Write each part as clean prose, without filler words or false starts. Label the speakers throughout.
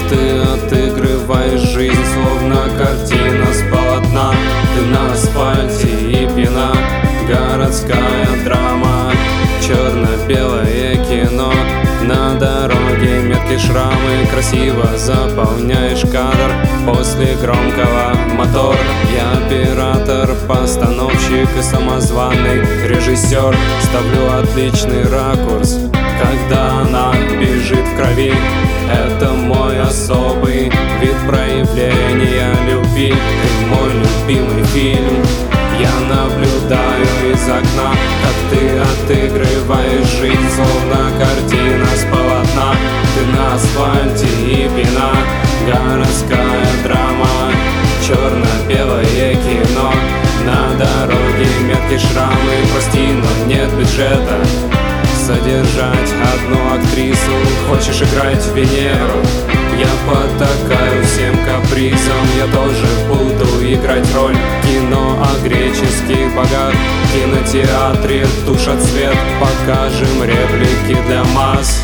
Speaker 1: ты отыгрываешь жизнь, словно картина с полотна. Ты на асфальте и пьяна, городская драма, черно-белое кино. На дороге метки, шрамы, красиво заполняешь кадр. После громкого мотор. Я оператор, постановщик и самозваный режиссер. Ставлю отличный ракурс, когда она бежит в крови. Это мой особый вид проявления любви. Ты мой любимый фильм. Я наблюдаю из окна, как ты отыгрываешь жизнь, словно картина с полотна. Ты на асфальте и пьяна, городская драма, черно-белое кино. На дороге метки, шрамы, прости, но нет бюджета содержать одну актрису. Хочешь играть Венеру? Я потакаю всем капризам. Я тоже буду играть роль. Кино о греческих богах. В кинотеатре тушат свет. Покажем реплики для масс.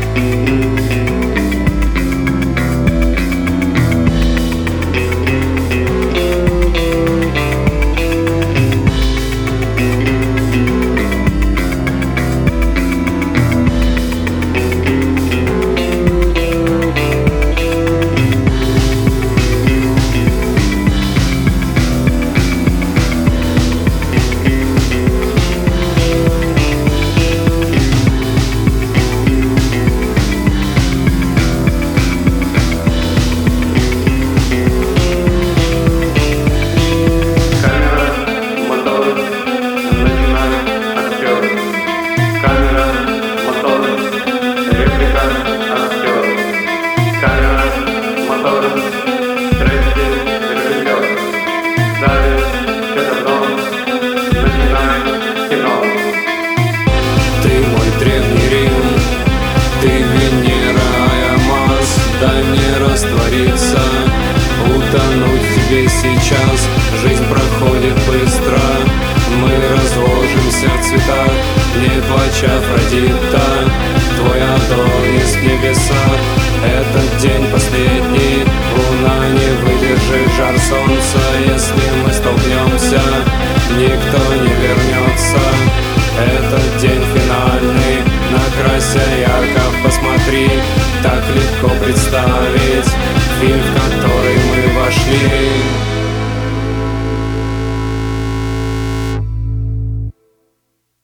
Speaker 1: Дай мне раствориться, утонуть в тебе сейчас. Жизнь проходит быстро, мы разложимся в цветах. Не плачь, Афродита, твой Адонис в небесах. Этот день последний, луна не выдержит жар солнца. Если мы столкнемся, никто не вернется. Этот день финальный, накрася ярко, посмотри. Так легко представить фильм, в который мы вошли.